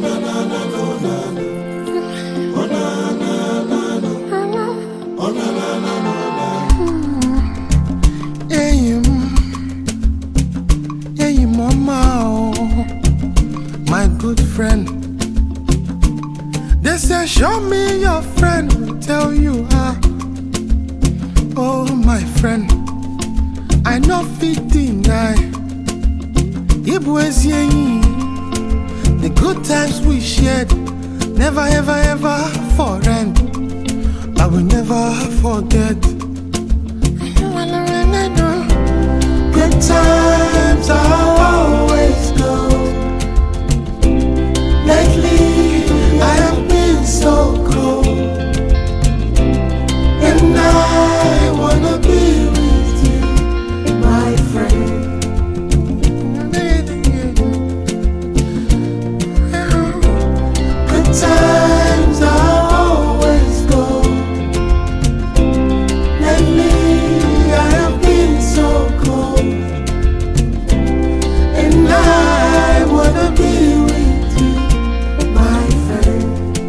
Hey, mama, oh, my good friend. They say, show me your friend, will tell you how. Oh, my friend, I know fit deny. It was the good times we shared, never ever ever for end, but we never forget. Good times are always good. Lately I have been so cold, and I wanna be with you, my friend. Good times are always good. Lately I have been so cold, and I wanna be with you, my friend.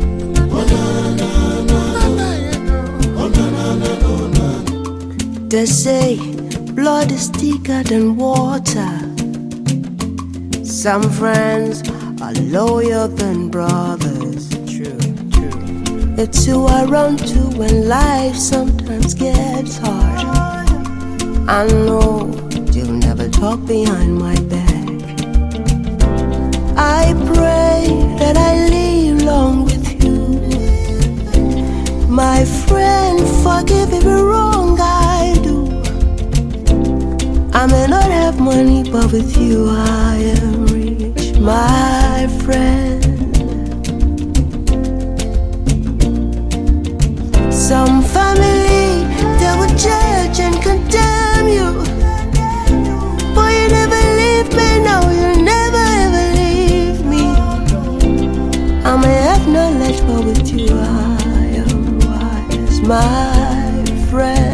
They say blood is thicker than water. Some friends are loyal than brothers. True, true. It's who I run to when life sometimes gets hard. I know you'll never talk behind my back. I pray that I live long with you, my friend. Forgive every wrong I do. I may not have money, but with you I am rich, my friend. Some family, they will judge and condemn you, but you never leave me, no, you never ever leave me. I may have knowledge, but with you I am wise, my friend.